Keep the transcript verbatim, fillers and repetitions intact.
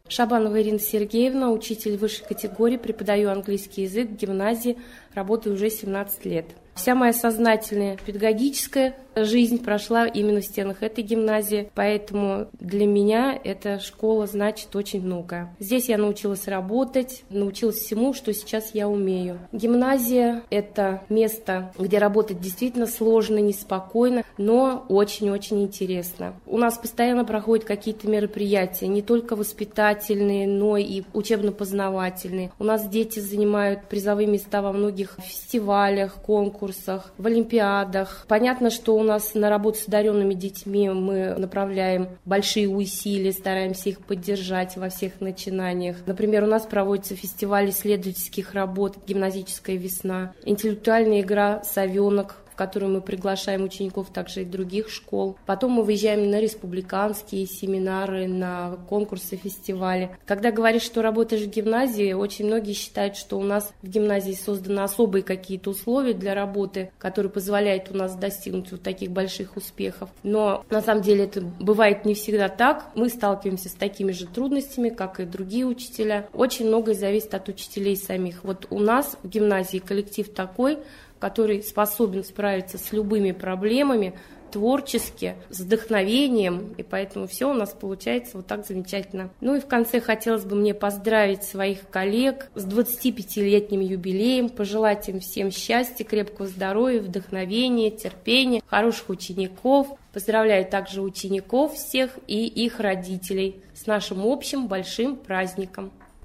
Шабанова Ирина Сергеевна, учитель высшей категории, преподаю английский язык в гимназии, работаю уже семнадцать лет. Вся моя сознательная педагогическая жизнь прошла именно в стенах этой гимназии, поэтому для меня эта школа значит очень много. Здесь я научилась работать, научилась всему, что сейчас я умею. Гимназия – это место, где работать действительно сложно, неспокойно, но очень-очень интересно. У нас постоянно проходят какие-то мероприятия, не только воспитательные, но и учебно-познавательные. У нас дети занимают призовые места во многих фестивалях, конкурсах, в олимпиадах. Понятно, что у нас на работу с одаренными детьми мы направляем большие усилия, стараемся их поддержать во всех начинаниях. Например, у нас проводится фестиваль исследовательских работ «Гимназическая весна», интеллектуальная игра «Совенок», в которую мы приглашаем учеников также и других школ. Потом мы выезжаем на республиканские семинары, на конкурсы, фестивали. Когда говоришь, что работаешь в гимназии, очень многие считают, что у нас в гимназии созданы особые какие-то условия для работы, которые позволяют у нас достигнуть вот таких больших успехов. Но на самом деле это бывает не всегда так. Мы сталкиваемся с такими же трудностями, как и другие учителя. Очень многое зависит от учителей самих. Вот у нас в гимназии коллектив такой, который способен справиться с любыми проблемами творчески, с вдохновением, и поэтому все у нас получается вот так замечательно. Ну и в конце хотелось бы мне поздравить своих коллег с двадцатипятилетним юбилеем, пожелать им всем счастья, крепкого здоровья, вдохновения, терпения, хороших учеников. Поздравляю также учеников всех и их родителей с нашим общим большим праздником.